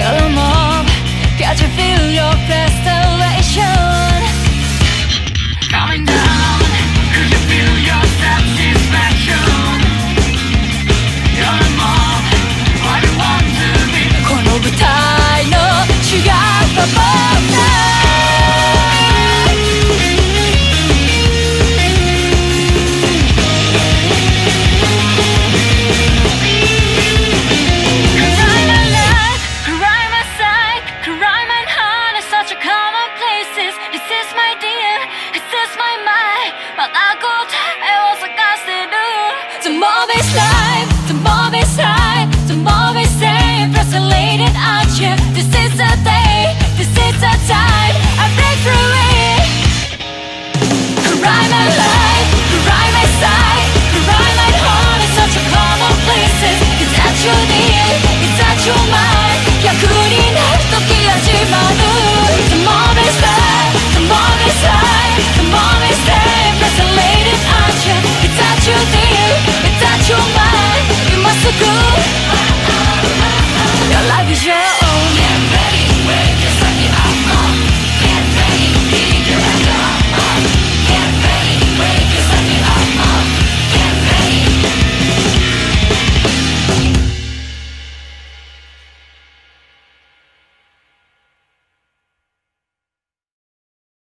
You're a mob, can't you feel your frustration coming down? Could you feel your satisfaction? You're a mob, what you want to be. この舞台の主役は僕だ。Your life is yours.